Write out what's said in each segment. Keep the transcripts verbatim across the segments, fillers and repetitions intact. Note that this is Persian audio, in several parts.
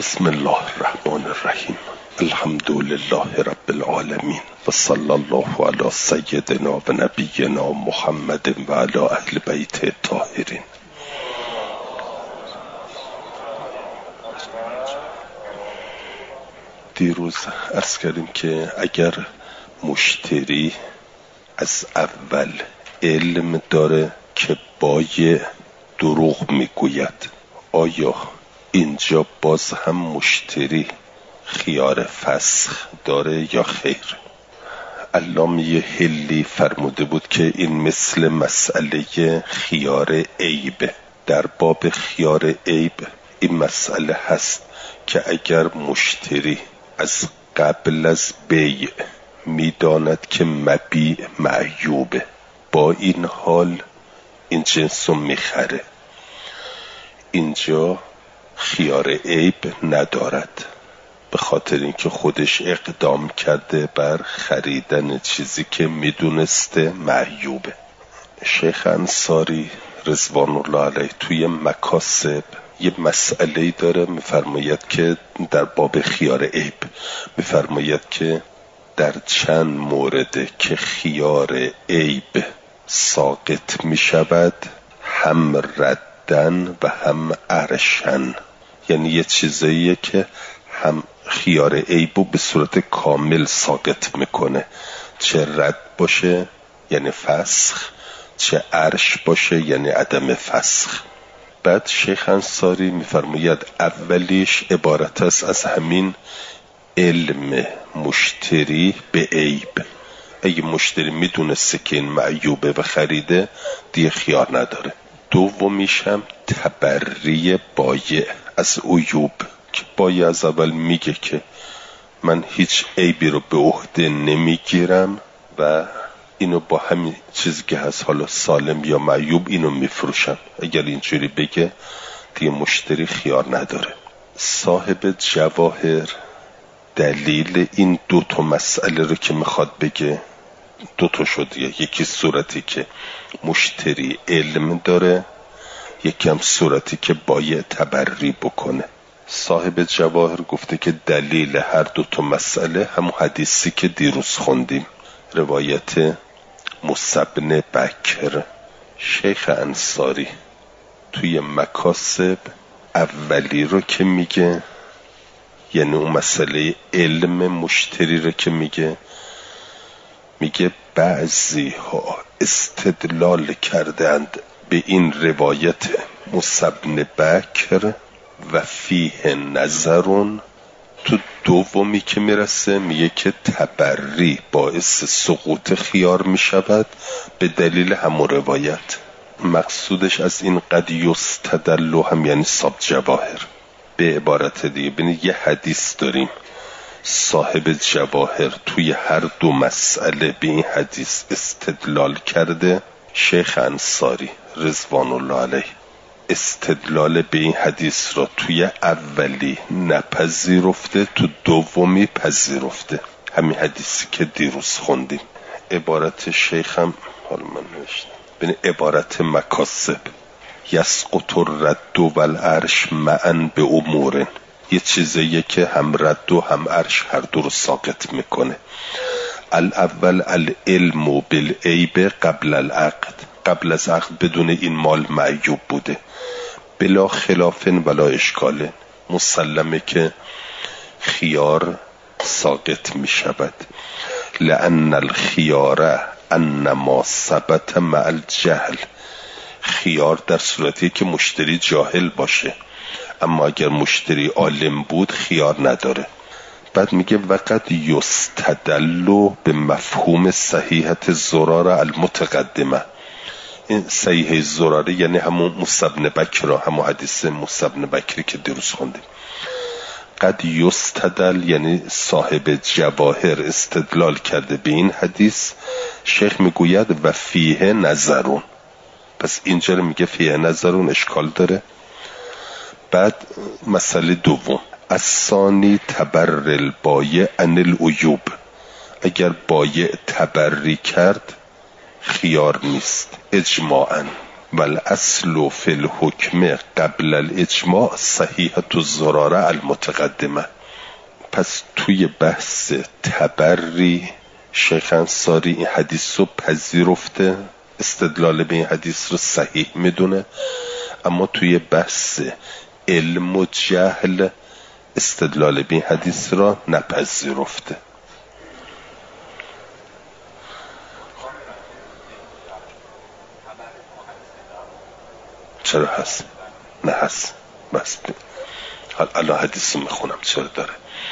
بسم الله الرحمن الرحیم. الحمد لله رب العالمین و صلی الله علی سیدنا و نبینا محمد و علی اهل بیت الطاهرین. دیروز عرض کردیم که اگر مشتری از اول علم داره که بای دروغ میگوید، آیا اینجا باز هم مشتری خیار فسخ داره یا خیر؟ علامه حلی فرموده بود که این مثل مسئله خیار عیب. در باب خیار عیب این مسئله هست که اگر مشتری از قبل از بیع میداند که مبیع معیوبه، با این حال این جنس رو میخره، اینجا خیار عیب ندارد، به خاطر اینکه خودش اقدام کرده بر خریدن چیزی که میدونسته معیوبه. شیخ انصاری رضوان الله علیه توی مکاسب یه مسئله‌ای داره، میفرماید که در باب خیار عیب میفرماید که در چند مورده که خیار عیب ساقط میشود، هم ردن و هم ارشن، یعنی یه چیزاییه که هم خیار عیبو به صورت کامل ساقط میکنه، چه رد باشه یعنی فسخ، چه ارش باشه یعنی عدم فسخ. بعد شیخ انصاری میفرماید اولیش عبارت است از همین علم مشتری به عیب. اگه مشتری میدونسته که این معیوبه و خریده دیگه خیار نداره. دومیش هم تبری بایع از عیوب، که بایع از اول میگه که من هیچ عیبی رو به عهده نمیگیرم و اینو با همین چیزی که هست، حالا سالم یا معیوب، اینو میفروشم. اگر اینجوری بگه دیگه مشتری خیار نداره. صاحب جواهر دلیل این دو تا مسئله رو که میخواد بگه، دو تا شد، یکی صورتی که مشتری علم داره، یکی هم صورتی که بایع تبری بکنه. صاحب جواهر گفته که دلیل هر دو تا مسئله همون حدیثی که دیروز خوندیم، روایت موسی بن بکر. شیخ انصاری توی مکاسب اولی رو که میگه، یعنی اون مسئله علم مشتری رو که میگه، میگه بعضی ها استدلال کردند به این روایت موسی بن بکر و فیه نظرون. تو دومی که میرسه میگه که تبری باعث سقوط خیار میشود به دلیل همون روایت. مقصودش از این قد یستدل هم یعنی صاحب جواهر. به عبارت دیگه ببینید یه حدیث داریم، صاحب جواهر توی هر دو مسئله به این حدیث استدلال کرده. شیخ انصاری رضوان الله علیه استدلال به این حدیث را توی اولی نپذیرفته، تو دومی پذیرفته، همین حدیثی که دیروز خوندیم. عبارت شیخ هم حالا من نوشتم، ببین عبارت مکاسب یسقط الرد و العرش معا به امور، یه چیزیه که هم رد و هم عرش هر دو رو ساقط میکنه. الاول العلم بالعیب قبل العقد، قبل از عقد بدون این مال معیوب بوده، بلا خلاف ولا اشکال، مسلمه که خیار ساقط می شود. لأن الخیار انما ثبت مع الجهل، خیار در صورتی که مشتری جاهل باشه، اما اگر مشتری عالم بود خیار نداره. بعد میگه وقد یستدل به مفهوم صحیحت زراره المتقدمه. این صحیح زراره یعنی همون موسی بن بکر، همون حدیث موسی بن بکری که دیروز خوندیم. قد یستدل یعنی صاحب جواهر استدلال کرده به این حدیث. شیخ میگوید و فیه نظرون، پس اینجا میگه فیه نظرون اشکال داره. بعد مسئله دوم الثانی تبر البایع عن العیوب، اگر بایع تبری کرد خیار نیست اجماعاً. والاصل فی الحکم قبل الاجماع صحیحة الزراره المتقدمه. پس توی بحث تبری شیخ انصاری این حدیث رو پذیرفته، استدلال به این حدیث رو صحیح میدونه، اما توی بحث علم و جهل استدلال به این حدیث را نپذیرفته. چرا هست؟ نه هست. بس حال الان حدیث رو میخونم چرا داره.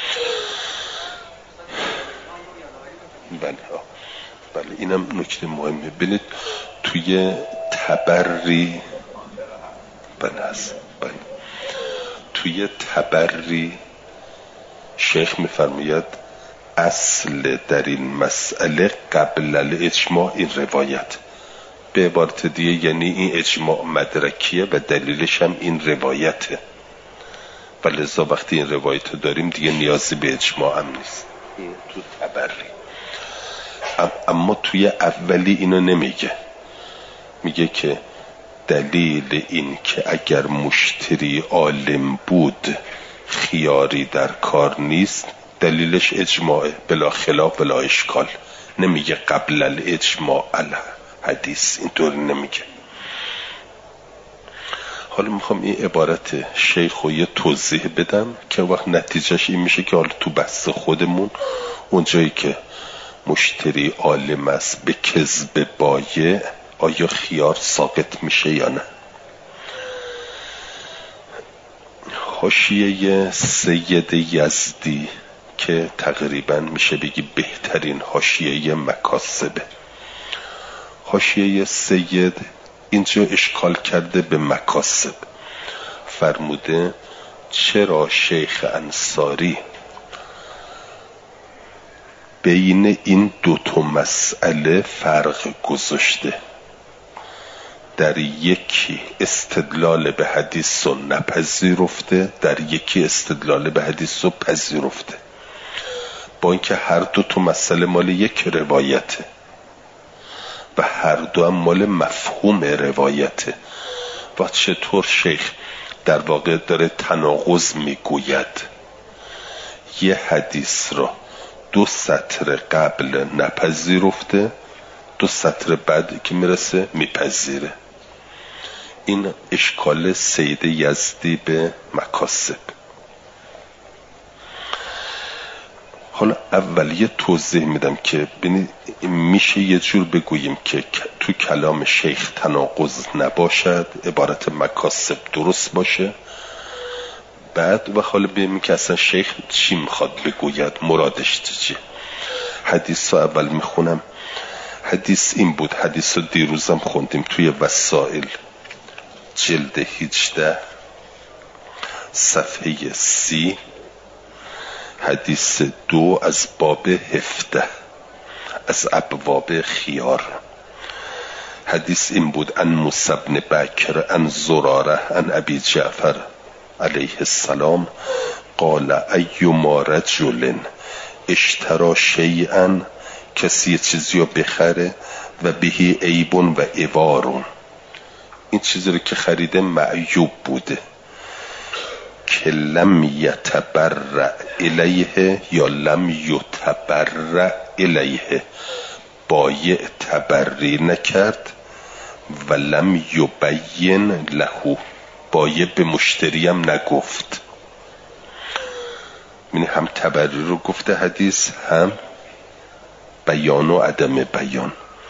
بله بله اینم نکته مهمه. ببینید توی تبری بله هست. بله توی تبری شیخ میفرماید اصل در این مسئله قبل الاجماع این روایت. به عبارت دیگه یعنی این اجماع مدرکیه و دلیلش هم این روایته و لذا وقتی این روایت داریم دیگه نیازی به اجماع هم نیست. این تو تبری. اما توی اولی اینو نمیگه، میگه که دلیل این که اگر مشتری عالم بود خیاری در کار نیست دلیلش اجماعه بلا خلاف بلا اشکال. نمیگه قبل الاجماع الحدیث، اینطور نمیگه. حالا میخوام این عبارت شیخ رو یه توضیح بدم که وقت نتیجهش این میشه که حالا تو بحث خودمون اونجایی که مشتری عالم است به کذب بایع آیا خیار ساقط میشه یا نه. حاشیه سید یزدی که تقریبا میشه بگی بهترین حاشیه مکاسبه. حاشیه سید اینجا اشکال کرده به مکاسب، فرموده چرا شیخ انصاری بین این دو تا مسئله فرق گذاشته؟ در یکی استدلال به حدیث رو نپذیرفته، در یکی استدلال به حدیث رو پذیرفته، با اینکه هر دو تا مسئله مال یک روایته و هر دو هم مال مفهوم روایته. و چطور شیخ در واقع داره تناقض میگوید؟ یه حدیث را دو سطر قبل نپذیرفته، دو سطر بعد که میرسه میپذیره. این اشکال سید یزدی به مکاسب. حالا اول یه توضیح میدم که میشه یه جور بگوییم که تو کلام شیخ تناقض نباشد، عبارت مکاسب درست باشه. بعد و حالا ببینیم که اصلا شیخ چی میخواد بگوید، مرادش چیه. حدیث رو اول میخونم. حدیث این بود، حدیث رو دیروزم خوندیم توی وسائل جلد هجده صفحه سی، حدیث دو از باب هفده از ابواب خیار. حدیث این بود ان موسی بن بکر ان زراره ان ابی جعفر علیه السلام قال ایما رجل اشترا شیئا، کسی چیزی رو بخره و بهی عیبون و عوارون، این چیزی رو که خریده معیوب بوده، که لم یتبرع الیه یا لم یتبرع الیه، بایع تبری نکرد و لم یبین له، بایع به مشتری هم نگفت. یعنی هم تبری رو گفته حدیث، هم بیان و عدم بیان.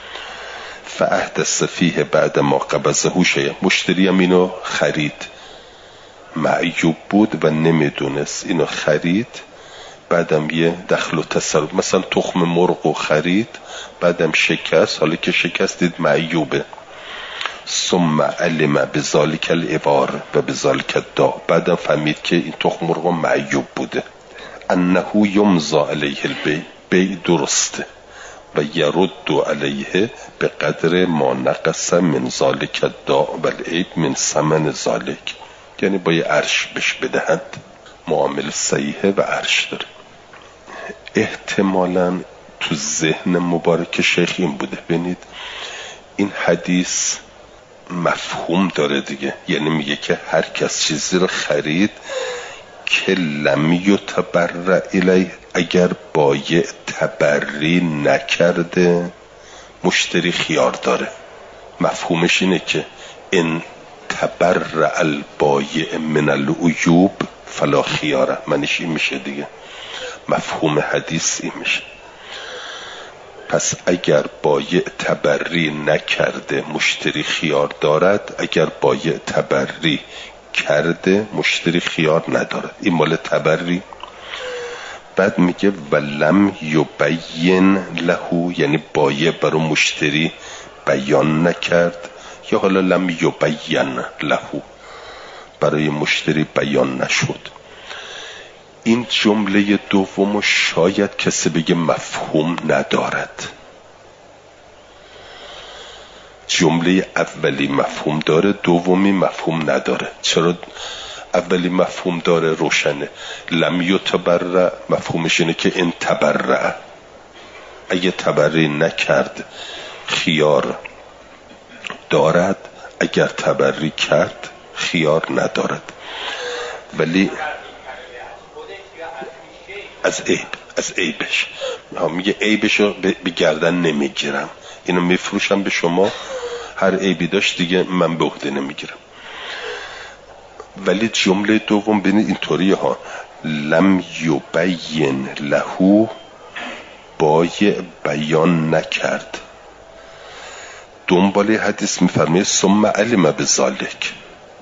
فاحدث فیه بعد ما قبضه شیء، مشتری هم اینو خرید، معیوب بود و نمیدونست، اینو خرید، بعدم یه دخل و تصرف، مثلا تخم مرغ و خرید، بعدم شکست، حالا که شکست دید معیوبه. ثم علم بذالک العوار و بذالک الداء، بعدم فهمید که این تخم مرغ معیوب بوده. انه یمضی علیه البیع، بیع درسته و یرد علیه به قدر ما نقص من ذالک الداء و العیب من ثمن ذالک، یعنی با یه عرش بش بدهند. معامل صحیحه و عرش داره. احتمالاً تو ذهن مبارک شیخ این بوده، ببینید این حدیث مفهوم داره دیگه، یعنی میگه که هر کس چیزی رو خرید که لم یتبرع الیه، اگر بایع تبری نکرده مشتری خیار داره. مفهومش اینه که ان تبرع البایع من العیوب فلا خیاره، منش این میشه دیگه، مفهوم حدیث این میشه. پس اگر بایع تبری نکرده مشتری خیار دارد، اگر بایع تبری کرده مشتری خیار ندارد. این مال تبری. بعد میگه ولم یبین له، یعنی بایع برای مشتری بیان نکرد، یا حالا لم یبین له، برای مشتری بیان نشد. این جمله دومو شاید کسی بگه مفهوم ندارد. جمله اولی مفهوم داره، دومی مفهوم نداره. چرا اولی مفهوم داره؟ روشنه. لم یتبرع مفهومش اینه که ان تبرع، اگه تبرع نکرد خیار دارد، اگر تبرع کرد خیار ندارد. ولی از عیب، از عیبش میگه عیبشو به گردن نمیگیرم، اینو میفروشم به شما، هر عیبی داشت دیگه من به عهده نمیگیرم. ولی جمله دوم ببینید اینطوری ها، لم یبین له، بایع بیان نکرد. دنبال حدیث میفرمایه ثم علم بذالک،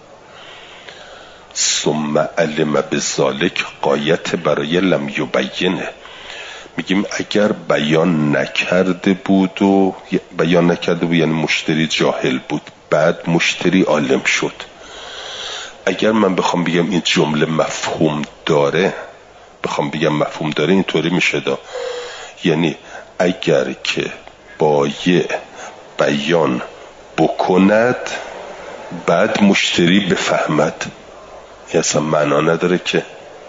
ثم علم بذالک غایت برای لم یبینه. میگیم اگر بیان نکرده بود و بیان نکرده بود یعنی مشتری جاهل بود، بعد مشتری عالم شد. اگر من بخوام بگم این جمله مفهوم داره، بخوام بگم مفهوم داره اینطوری میشه دا، یعنی اگر که بایع بیان بکند بعد مشتری بفهمد، این اصلا معنا نداره که.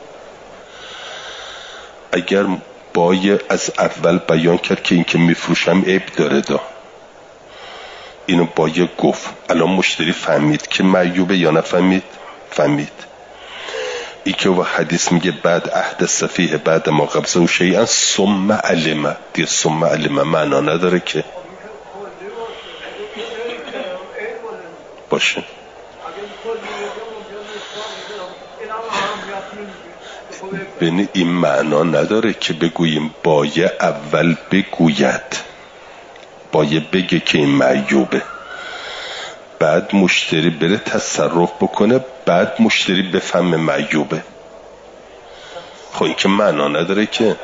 اگر بایع از اول بیان کرد که این که میفروشم عیب داره دا، اینو بایع گفت، الان مشتری فهمید که معیوبه یا نفهمید؟ فهمید. این که و حدیث میگه بعد احدث فیه بعد ما قبضه و شیئا ثم علم، دیگه ثم علم معنا نداره که باشه. ببین این معنا نداره که بگوییم بایع اول بگوید، بایع بگه که این معیوبه، بعد مشتری بره تصرف بکنه، بعد مشتری بفهمه معیوبه. خب این که معنا نداره که.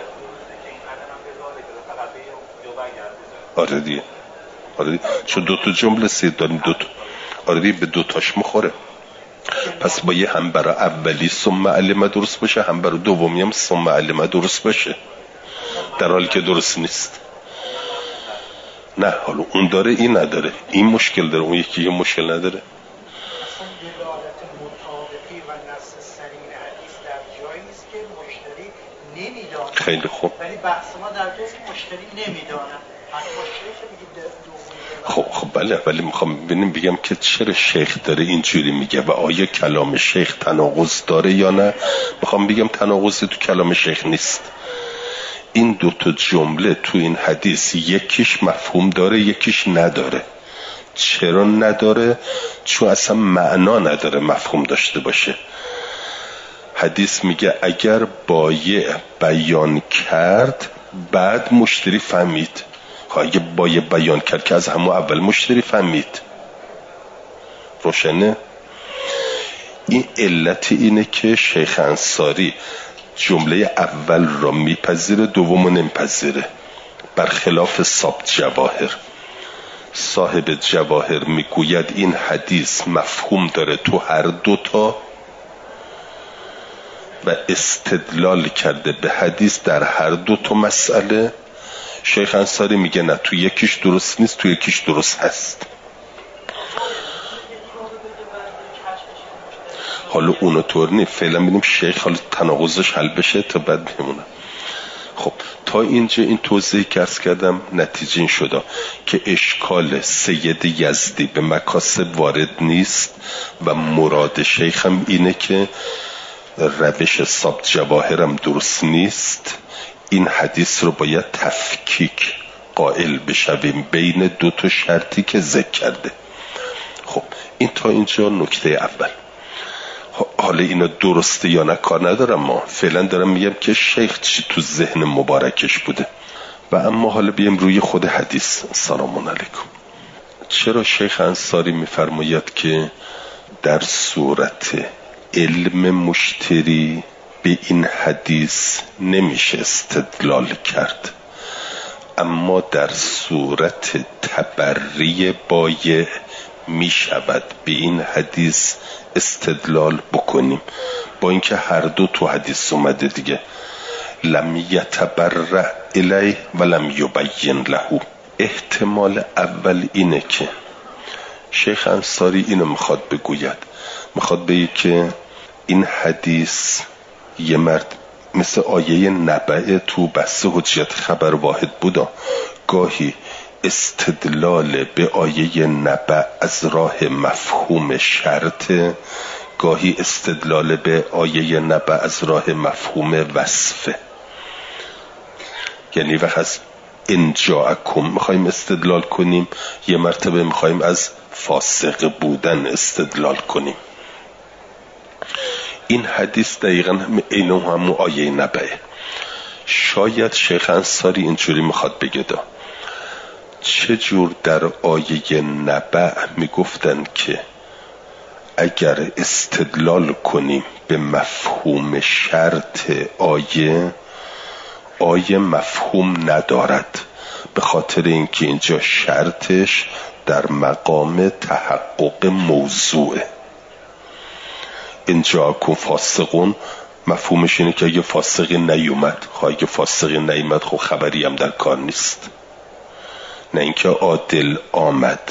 آره دیگه، آره دیگه. چون دو تا جمله سید داریم، دو تا، آره دیگه به دو تاش مخوره. پس با یه هم برای اولی ثم علم درست باشه، هم برای دومی هم ثم علم درست باشه، در حالی که درست نیست. نه حالا اون داره این نداره، این مشکل داره، اون یکی یه مشکل نداره. خیلی خوب. ولی بحث ما در جایی که مشتری نمیدونه. خب خب بله، ولی میخوام ببینیم بگم که چرا شیخ داره اینجوری میگه و آیا کلام شیخ تناقض داره یا نه. میخوام بگم تناقضی تو کلام شیخ نیست. این دو تا جمله تو این حدیث یکیش مفهوم داره یکیش نداره. چرا نداره؟ چون اصلا معنا نداره مفهوم داشته باشه. حدیث میگه اگر بایع بیان کرد بعد مشتری فهمید. اگه بایع بیان کرد که از همون اول مشتری فهمید. روشنه؟ این علت اینه که شیخ انصاری جمله اول را میپذیره دومو نمیپذیره، برخلاف صاحب جواهر. صاحب جواهر میگوید این حدیث مفهوم داره تو هر دوتا و استدلال کرده به حدیث در هر دوتا مسئله. شیخ انصاری میگه نه، تو یکیش درست نیست، تو یکیش درست هست. حالا اونو طور نیست، فعلا ببینیم شیخ حالا تناقضش حل بشه تا بعد میمونه. خب تا اینجا این توضیح که عرض کردم نتیجه این شده که اشکال سید یزدی به مکاسب وارد نیست و مراد شیخ هم اینه که روش ثبت جواهرم درست نیست. این حدیث رو باید تفکیک قائل بشویم بین دو تا شرطی که ذکر کرده. خب این تا اینجا نکته اول. حالا اینا درسته یا نه کار ندارم، ما فعلا دارم میگم که شیخ چی تو ذهن مبارکش بوده. و اما حالا بیم روی خود حدیث. سلام علیکم. چرا شیخ انصاری میفرماید که در صورت علم مشتری به این حدیث نمیشه استدلال کرد، اما در صورت تبری بایع می شود به این حدیث استدلال بکنیم؟ با اینکه هر دو تو حدیث اومده دیگه، لم یتبرع الیه و لم یبین له. احتمال اول اینه که شیخ انصاری اینو میخواد بگوید، میخواد بگه که این حدیث یه مرد مثل آیه نبأ تو بحث حجیت خبر واحد بودا، گاهی استدلال به آیه نبأ از راه مفهوم شرط، گاهی استدلال به آیه نبأ از راه مفهوم وصفه. یعنی وقت از ان جاءکم میخوایم استدلال کنیم، یه مرتبه میخوایم از فاسق بودن استدلال کنیم. این حدیث دقیقا اینو همون آیه نبأ. شاید شیخ انصاری اینجوری میخواد بگه دا چجور در آیه نبأ میگفتن که اگر استدلال کنیم به مفهوم شرط آیه، آیه مفهوم ندارد، به خاطر اینکه اینجا شرطش در مقام تحقق موضوعه. اینجا کن فاسقون مفهومش اینه که اگه فاسقی نیومد، خب اگه فاسقی نیومد خب خبری هم در کار نیست، نه اینکه عادل آمد.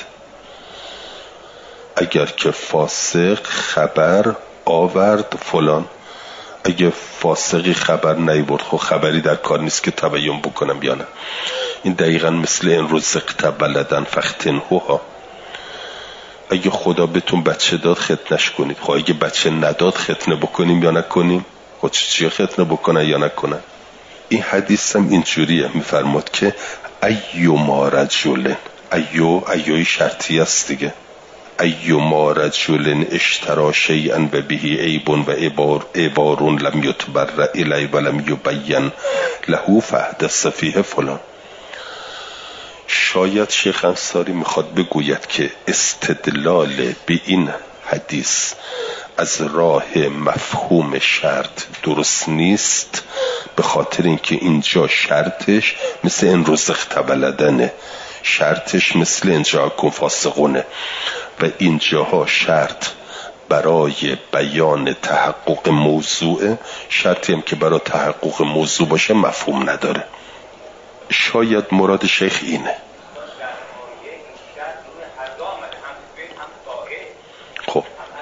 اگر که فاسق خبر آورد فلان، اگه فاسقی خبر نیورد خب خبری در کار نیست که تبیین بکنم یا نه. این دقیقا مثل این رزقت ولدن فختنهوها، اگه خدا بهتون بچه داد ختنش کنید، خب اگه بچه نداد ختنه بکنیم یا نکنیم؟ خب چیه ختنه بکنن یا نکنن؟ این حدیث هم اینجوریه، میفرماد که ایما رجل، ایو ایوی شرطی است دیگه، ایما رجل اشترا شیئا و بهی عیب و عبار عبارون لم یتبرع الی و لم یبین له فحدث فیه فلان. شاید شیخ انصاری میخواد بگوید که استدلال به این حدیث از راه مفهوم شرط درست نیست، به خاطر اینکه اینجا شرطش مثل این رزقت ولدنه، شرطش مثل اینجا کن فاسقونه، و اینجاها شرط برای بیان تحقق موضوع، شرطی هم که برای تحقق موضوع باشه مفهوم نداره. شاید مراد شیخ اینه. خب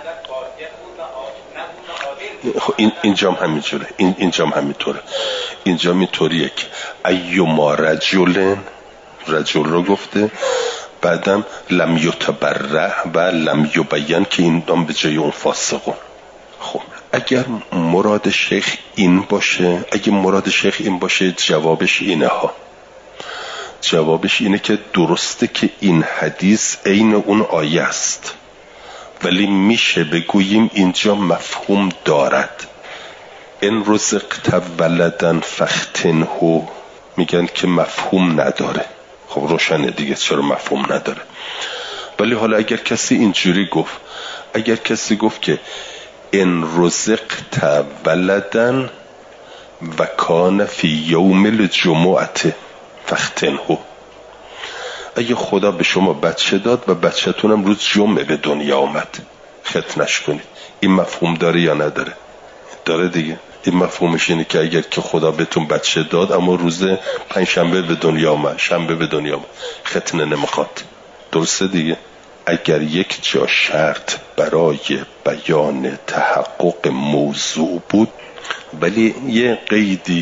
این اینجا هم همینجوره، این اینجا هم همینطوره. اینجا میطوریه که ایما رجل، رجل رو گفته، بعدم لم یتبرع و لم یبین که این دام به جای اون فاسقون. خب اگر مراد شیخ این باشه، اگه مراد شیخ این باشه جوابش اینه ها، جوابش اینه که درسته که این حدیث عین اون آیه است، ولی میشه بگوییم اینجا مفهوم دارد. ان رزقت ولدن فختنهو میگن که مفهوم نداره. خب روشنه دیگه چرا مفهوم نداره. ولی حالا اگر کسی اینجوری گفت، اگر کسی گفت که ان رزقت ولدن و کان فی یوم الجمعه فختنهو، اگه خدا به شما بچه داد و بچه‌تونم روز جمعه به دنیا آمد، ختنش کنید. این مفهوم داره یا نداره؟ داره دیگه. این مفهومش اینه که اگر که خدا بهتون بچه داد اما روز پنجشنبه به دنیا آمد، شنبه به دنیا آمد، ختنه نمیخواد. درسته دیگه. اگر یک جا شرط برای بیان تحقق موضوع بود، ولی یه قیدی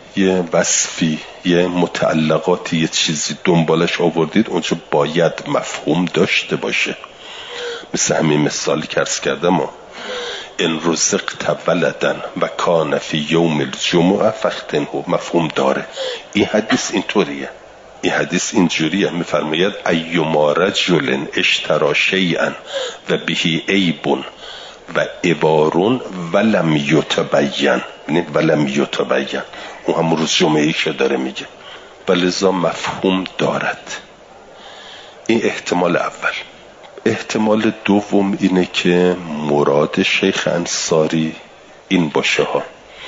یه وصفی، یه متعلقاتی، یه چیزی دنبالش آوردید، اونجا باید مفهوم داشته باشه. مثل همین مثالی که عرض کردم، ان رزقت ولدن و کان فی یوم الجمعه فاختنه، مفهوم داره. این حدیث اینطوریه، این حدیث اینجوریه، میفرماید ایما رجل اشترى شیئا و بهی عیب و عبارون ولم یتبین، ولم یتبین، اون هم روز جمعه که داره میگه، ولذا مفهوم دارد. این احتمال اول. احتمال دوم اینه که مراد شیخ انصاری این باشه ها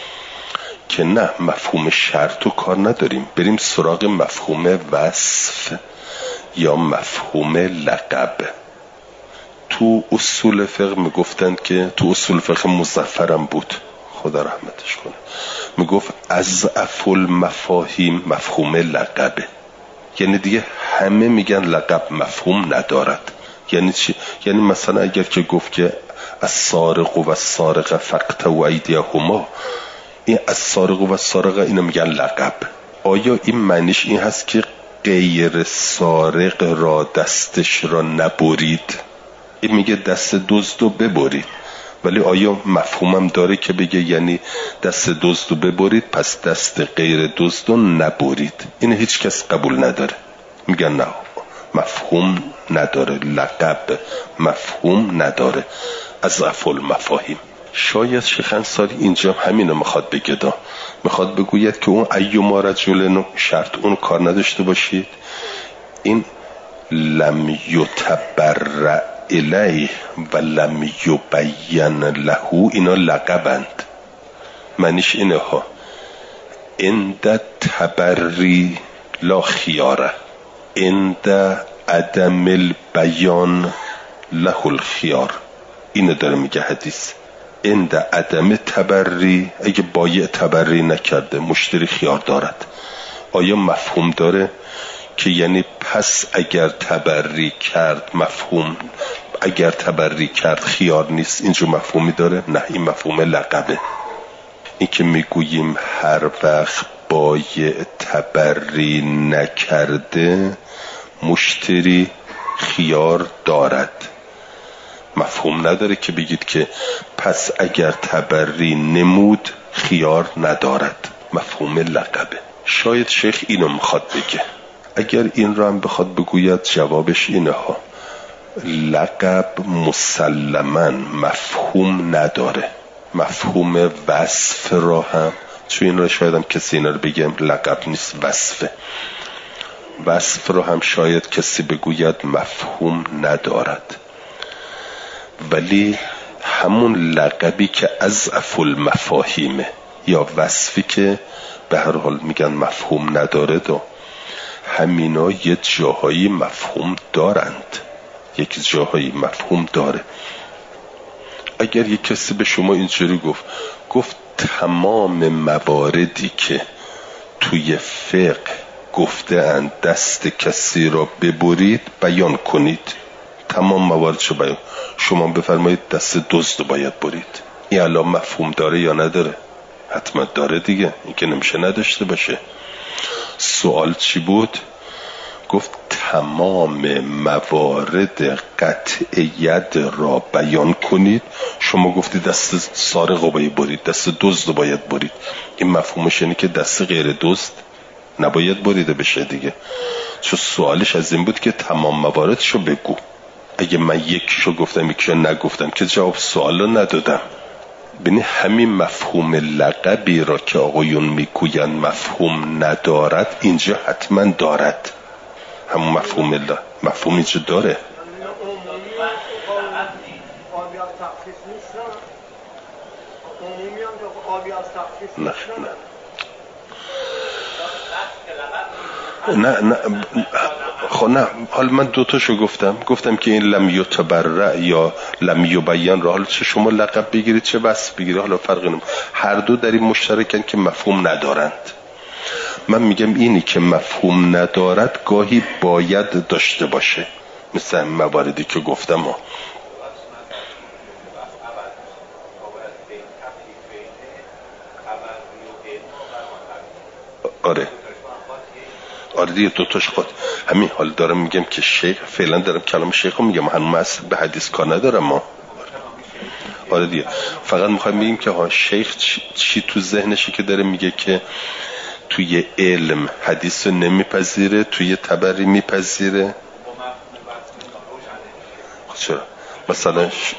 که نه، مفهوم شرط و کار نداریم، بریم سراغ مفهوم وصف یا مفهوم لقب. تو اصول فقه میگفتند که، تو اصول فقه مظفرم بود خدا رحمتش کنه، میگفت اضعف المفاهیم مفهوم لقبه. یعنی دیگه همه میگن لقب مفهوم ندارد. یعنی چی؟ یعنی مثلا اگر که گفت که السارق و السارقه فاقطعوا ایدیهما، این السارق و السارقه اینو میگن لقب. آیا این معنیش این هست که غیر سارق را دستش را نبرید؟ این میگه دست دزد رو ببرید، ولی آیا مفهومم داره که بگه یعنی دست دزد رو ببرید پس دست غیر دزد رو نبرید؟ این هیچ کس قبول نداره، میگن نه، مفهوم نداره، لقب مفهوم نداره، اضعف المفاهیم. شاید شیخ انصاری اینجا همینو میخواد بگه، دا میخواد بگوید که اون ایما رجل شرط اون کار نداشته باشید، این لم یتبرع الیه و لم یبین له، اینا لقبند. معنیش اینه ها، عند تبری لا خیاره، عند عدم البیان له الخیار. اینو داره میگه حدیث. عند عدم تبری، اگه بایع تبری نکرده مشتری خیار دارد. آیا مفهوم داره که یعنی پس اگر تبری کرد مفهوم، اگر تبری کرد خیار نیست؟ اینجا مفهومی داره؟ نه، این مفهوم لقبه. این که میگوییم هر وقت بایع تبری نکرده مشتری خیار دارد، مفهوم نداره که بگید که پس اگر تبری نمود خیار ندارد، مفهوم لقبه. شاید شیخ اینو میخواد بگه. اگر این رو هم بخواد بگوید جوابش اینه ها، لقب مسلماً مفهوم نداره، مفهوم وصف را هم، چون این رو شاید هم کسی اینا رو بگیم لقب نیست وصفه، وصف رو هم شاید کسی بگوید مفهوم ندارد، ولی همون لقبی که اضعف المفاهیمه یا وصفی که به هر حال میگن مفهوم نداره، دو همینا یه جاهایی مفهوم دارند، یک جاهایی مفهوم داره. اگر یک کسی به شما اینجوری گفت گفت تمام مواردی که توی فقه گفته اند دست کسی را ببرید بیان کنید، تمام مواردشو بیان، شما بفرمایید دست دزد باید برید، این الان مفهوم داره یا نداره؟ حتما داره دیگه، این که نمیشه نداشته باشه. سوال چی بود؟ گفت تمام موارد قطع ید را بیان کنید، شما گفتی دست سارق رو باید برید، دست دزد رو باید برید، این مفهومش اینه که دست غیر دزد نباید بریده بشه دیگه، چون سوالش از این بود که تمام مواردشو بگو. اگه من یکیشو گفتم یکیشو نگفتم که جواب سوال رو ندادم. ببین همین مفهوم لقبی را که آقایون میگوین مفهوم ندارد، اینجا حتما دارد. همون مفهوم الله مفهوم اینجا داره. نه نه نه نه خب نه، حالا من دوتاشو گفتم گفتم که این لم یتبرع یا لم یبین را، حالا چه شما لقب بگیرید چه وصف بگیرید حالا فرق نمیکنه، هر دو در این مشترکن که مفهوم ندارند. من میگم اینی که مفهوم ندارد گاهی باید داشته باشه، مثل مواردی که گفتم ها. آره آره دیگه دوتاش خود همین حال دارم میگم که شیخ فعلا دارم کلام شیخ رو میگم، هنوز اصلا به حدیث کار ندارم ما. آره دیگه فقط میخوایم بگیم که ها شیخ چی, چی تو ذهنشه که داره میگه که توی علم حدیث رو نمیپذیره، توی تبری میپذیره. چرا مثلا ش...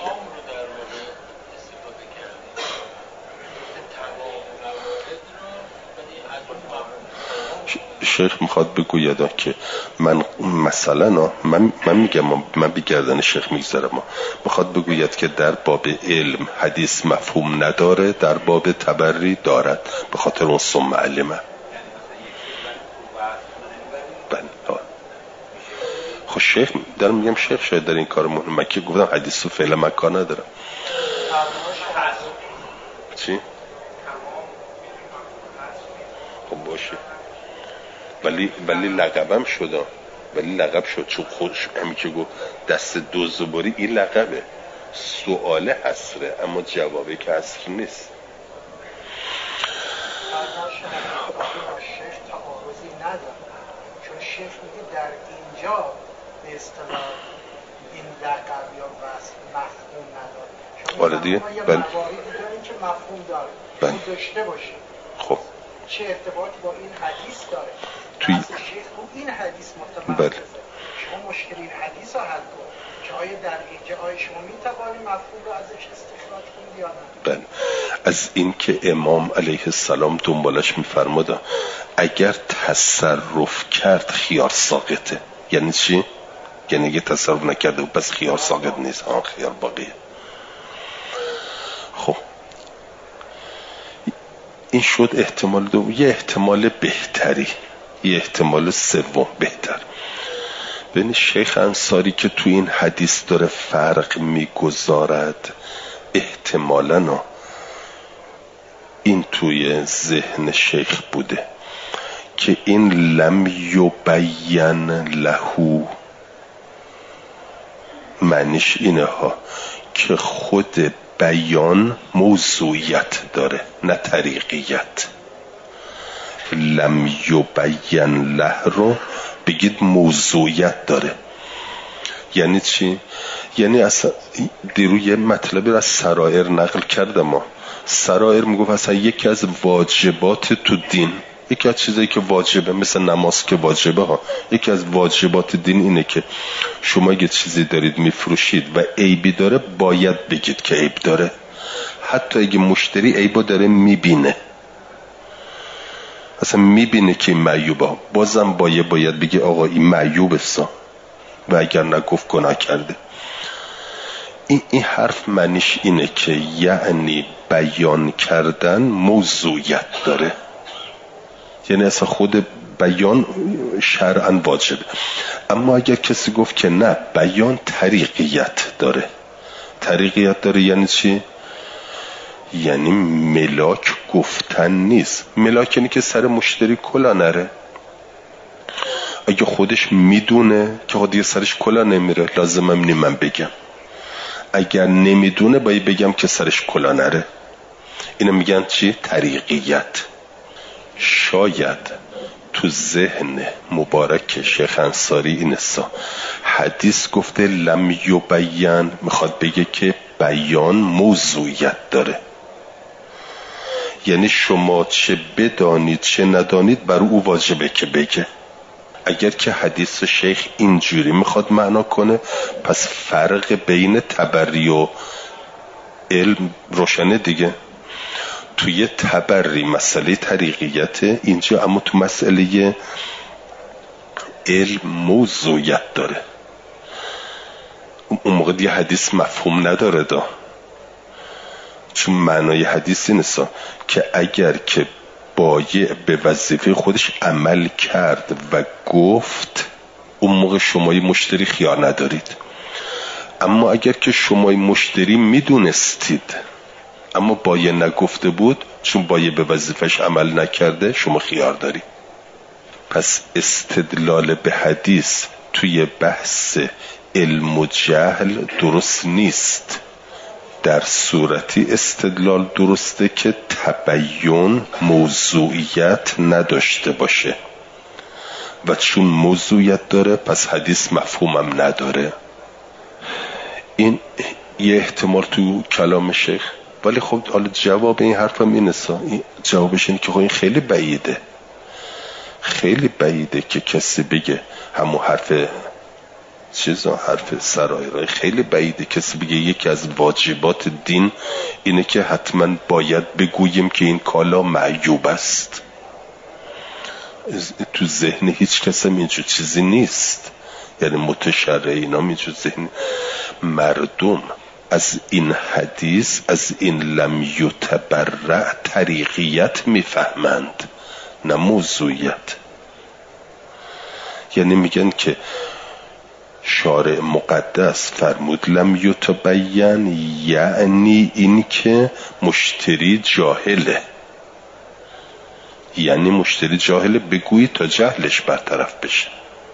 شیخ میخواد بگوید که من مثلا من, من میگم من بگردن شیخ میگذارم، میخواد بگوید که در باب علم حدیث مفهوم نداره، در باب تبری دارد، به خاطر اون ثم علمه. خب شیخ دارم میگم شیخ شاید در این کار مهم، من که گفتم حدیث رو فعلا من کار ندارم. چی؟ خب باشه ولی ولی لقبم شد، ولی لقب شد چون خودش همین که گفت دست دو زباری این لقبه، سواله حسره اما جوابی که حسر نیست. شیخ تعارضی نداره چون شیخ میگه در اینجا به اصطلاح این لقب یا وصف مفهوم نداره. آره دیگه ما یه مواردی داریم که مفهوم داره اون داشته باشه. خب چه ارتباطی با این حدیث داره؟ توی شیخ رو این حدیث متمرکزه. شما مشکل این حدیث رو حل کن که آیا در اینجا آیا شما میتوانی مفهوم رو ازش استخراج کنید یا نه؟ بله. از این که امام علیه السلام دنبالش میفرماده اگر تصرف کرد خیار ساقطه. یعنی چی؟ یعنی اگه تصرف نکرده بس خیار ساقط نیست، آن خیار باقیه. خب این شد احتمال دو. یه احتمال بهتری، یه احتمال سوم بهتر بین شیخ انصاری که تو این حدیث داره فرق میگذارد، احتمالاً این توی ذهن شیخ بوده که این لم یبین له معنیش اینه ها که خود بیان موضوعیت داره نه طریقیت. لم یبین له رو بگید موضوعیت داره. یعنی چی؟ یعنی اصلا دیرو یه مطلبی رو از سرائر نقل کردم. ما سرائر میگفت اصلا یکی از واجبات تو دین، یکی از چیزایی که واجبه مثل نماز که واجبه ها، یکی از واجبات دین اینه که شما اگه چیزی دارید میفروشید و عیبی داره باید بگید که عیب داره، حتی اگه مشتری عیبو داره میبینه، اصلا میبینه که این معیوبه، بازم باید باید بگی آقا این معیوب است و اگر نگفت گناه کرده. این, این حرف معنیش اینه که یعنی بیان کردن موضوعیت داره، یعنی اصلا خود بیان شرعاً واجبه. اما اگر کسی گفت که نه بیان طریقیت داره، طریقیت داره یعنی چی؟ یعنی ملاک گفتن نیست. ملاک یعنی که سر مشتری کلا نره. اگه خودش میدونه که خودی سرش کلا نمیره لازمم نی من بگم، اگر نمیدونه باید بگم که سرش کلا نره. اینو میگن چی؟ طریقیت. شاید تو ذهن مبارک شیخ انصاری این است حدیث گفته لم یبین، میخواد بگه که بیان موضوعیت داره، یعنی شما چه بدانید چه ندانید بر او واجبه که بگه. اگر که حدیث شیخ اینجوری میخواد معنا کنه پس فرق بین تبری و علم روشنه دیگه. توی تبری مسئله طریقیت اینجا، اما تو مسئله علم موضوعیت داره. اون موقع دیگه حدیث مفهوم نداره دا، چون معنای حدیث این است که اگر که بایع به وظیفه خودش عمل کرد و گفت اون موقع شمای مشتری خیار ندارید. اما اگر که شمای مشتری میدونستید اما بایع نگفته بود، چون بایع به وظیفش عمل نکرده شما خیار دارید. پس استدلال به حدیث توی بحث علم و جهل درست نیست. در صورتی استدلال درسته که تبیین موضوعیت نداشته باشه و چون موضوعیت داره پس حدیث مفهومم نداره. این یه احتمال تو کلام شیخ، ولی خب حالا جواب این حرفم اینه، جوابش اینه که خب این خیلی بعیده، خیلی بعیده که کسی بگه همون حرف چیزا، حرف سرایرای، خیلی بعیده کسی بگه یکی از واجبات دین اینه که حتما باید بگوییم که این کالا معیوب است. تو ذهن هیچ کس هم اینجور چیزی نیست، یعنی متشرعینا اینجور ذهن. مردم از این حدیث، از این لم یتبرع طریقیت میفهمند نه موضوعیت. یعنی میگن که شارع مقدس فرمود لم یتبین، یعنی این که مشتری جاهله، یعنی مشتری جاهله بگویی تا جهلش برطرف بشه.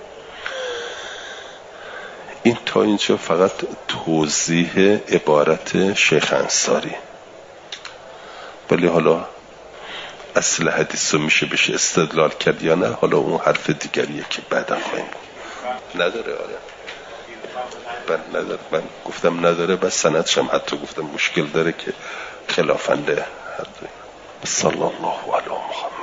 این تا اینجا فقط توضیح عبارت شیخ انصاری، ولی حالا اصل حدیث رو میشه بشه استدلال کرد یا نه، حالا اون حرف دیگریه که بعدا خواهیم. نداره آره من نداره، من گفتم نداره، بس سندش هم حتی گفتم مشکل داره که خلافنده. صلی الله علی محمد.